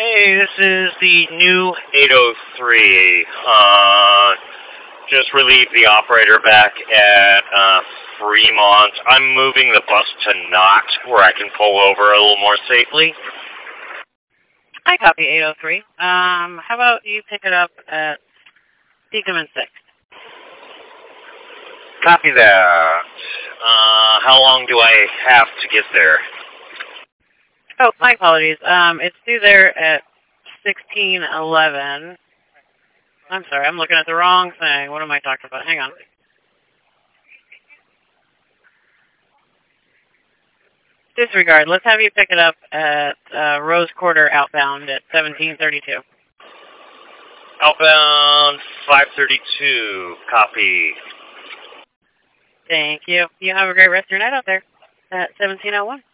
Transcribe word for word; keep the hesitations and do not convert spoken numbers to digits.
Hey, this is the new eight oh three. Uh, just relieved the operator back at uh, Fremont. I'm moving the bus to Knott, where I can pull over a little more safely. I copy eight oh three. Um, how about you pick it up at Beacom and six? Copy that. Uh, how long do I have to get there? Oh, my apologies. Um, it's due there at sixteen eleven. I'm sorry, I'm looking at the wrong thing. What am I talking about? Hang on. Disregard. Let's have you pick it up at uh, Rose Quarter outbound at seventeen thirty-two. Outbound five thirty-two. Copy. Thank you. You have a great rest of your night out there at seventeen oh one.